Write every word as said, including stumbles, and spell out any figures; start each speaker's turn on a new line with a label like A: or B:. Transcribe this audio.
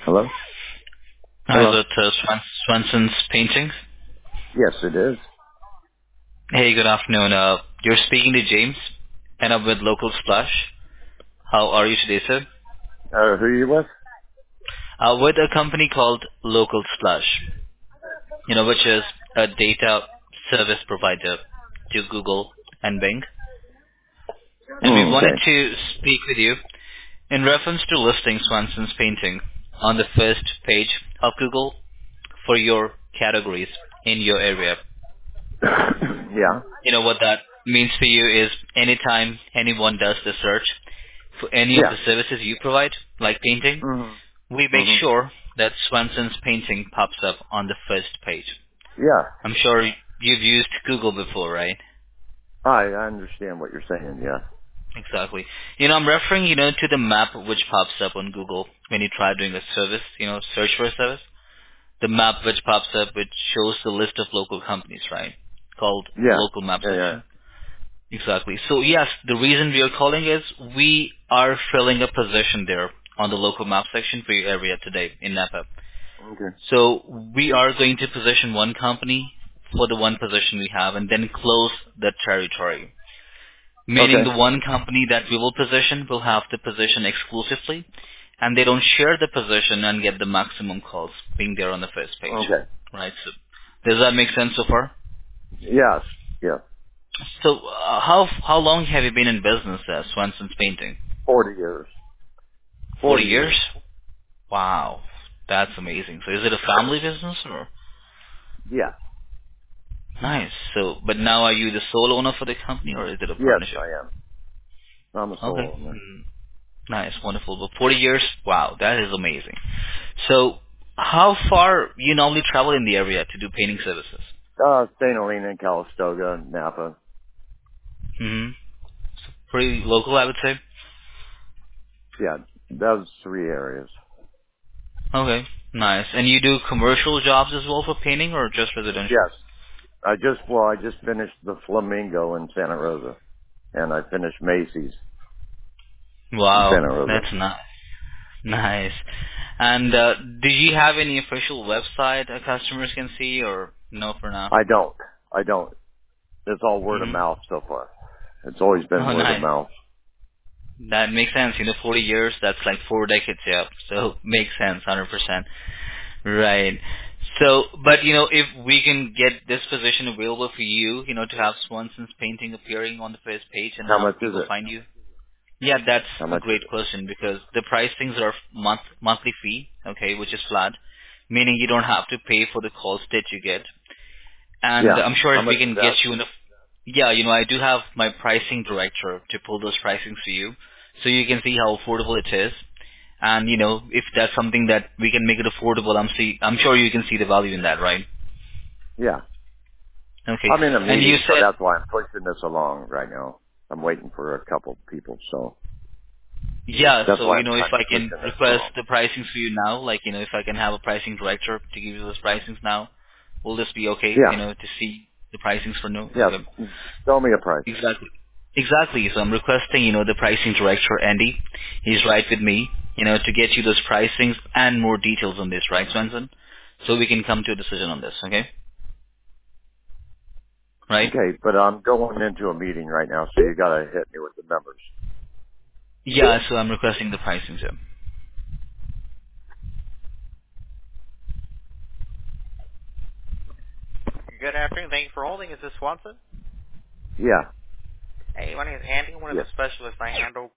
A: Hello?
B: Hi, is
A: Hello?
B: it uh, Swan- Swanson's Painting?
A: Yes, it is.
B: Hey, good afternoon. Uh, you're speaking to James, and I'm with Local Splash. How are you today, sir?
A: Uh, who are you with?
B: Uh, with a company called Local Splash, you know, which is a data service provider to Google and Bing. And we
A: Mm,
B: wanted
A: okay.
B: to speak with you in reference to listing Swanson's Painting on the first page of Google for your categories in your area.
A: yeah.
B: You know what that means for you is anytime anyone does the search for any of
A: Yeah.
B: the services you provide, like painting,
A: Mm-hmm.
B: we make
A: Mm-hmm.
B: sure that Swanson's Painting pops up on the first page.
A: Yeah.
B: I'm sure you've used Google before, right?
A: I, I understand what you're saying, yeah.
B: Exactly. You know, I'm referring, you know, to the map which pops up on Google when you try doing a service, you know, search for a service. The map which pops up, which shows the list of local companies, right? Called
A: Yeah.
B: local map
A: Yeah, yeah.
B: section. Exactly. So yes, the reason we are calling is we are filling a position there on the local map section for your area today in Napa.
A: Okay.
B: So we are going to position one company for the one position we have and then close the territory. Meaning
A: Okay.
B: the one company that we will position will have the position exclusively and they don't share the position and get the maximum calls being there on the first page.
A: Okay.
B: Right? So does that make sense so far?
A: Yes. Yeah.
B: So uh, how how long have you been in business as Swanson's Painting?
A: Forty years.
B: Forty
A: Forty
B: years?
A: years.
B: Wow, that's amazing. So is it a family business or?
A: Yes.
B: Nice. So, but now are you the sole owner for the company or is it a
A: Yes,
B: partnership?
A: I am. I'm a
B: Okay.
A: sole owner.
B: Mm, nice, wonderful. But forty years? Wow, that is amazing. So how far you normally travel in the area to do painting services?
A: Uh, Saint Helena, Calistoga, Napa.
B: hmm Pretty local, I would say.
A: Yeah, those three areas.
B: Okay, nice. And you do commercial jobs as well for painting or just residential?
A: Yes. I just, well, I just finished the Flamingo in Santa Rosa. And I finished Macy's in
B: Wow,
A: Santa Rosa.
B: that's nice. Nice. And uh, do you have any official website uh, customers can see, or no for now?
A: I don't. I don't. It's all word of
B: hmm
A: mouth so far. It's always been
B: Oh,
A: word of
B: nice.
A: mouth.
B: That makes sense. You know, forty years, that's like four decades, yeah. So makes sense, one hundred percent. Right. So, but you know, if we can get this position available for you, you know, to have Swanson's Painting appearing on the first page and
A: How
B: have
A: much is
B: people
A: it?
B: find you. Yeah, that's
A: How
B: a
A: much is
B: great
A: it?
B: question because the pricings are month monthly fee, okay, which is flat, meaning you don't have to pay for the calls that you get. And
A: Yeah.
B: I'm sure
A: How
B: if
A: much
B: we
A: is
B: can get
A: that?
B: you in a, yeah, you know, I do have my pricing director to pull those pricings for you, so you can see how affordable it is. And you know, if that's something that we can make it affordable, I'm see, I'm sure you can see the value in that, right?
A: Yeah.
B: Okay.
A: I'm in a
B: And you
A: meeting, so
B: said,
A: that's why I'm pushing this along right now. I'm waiting for a couple people, so
B: yeah,
A: that's
B: so
A: why
B: you
A: I'm
B: know, if
A: kind of
B: I can
A: pushing this
B: request
A: along.
B: the pricings for you now, like you know, if I can have a pricing director to give you those pricings now, will this be okay? You
A: Yeah.
B: know, to see the pricings for no? Okay.
A: Yeah. Tell me a price.
B: Exactly. Exactly. So I'm requesting, you know, the pricing director, Andy. He's right with me, you know, to get you those pricings and more details on this, right, Swenson? So we can come to a decision on this, okay? Right?
A: Okay, but I'm going into a meeting right now, so you gotta hit me with the numbers.
B: Yeah, so I'm requesting the pricing, sir.
C: Good afternoon. Thank you for holding. Is this Swanson?
A: Yeah.
C: Hey, my name is Andy. I'm one of
A: Yes.
C: the specialists. I handle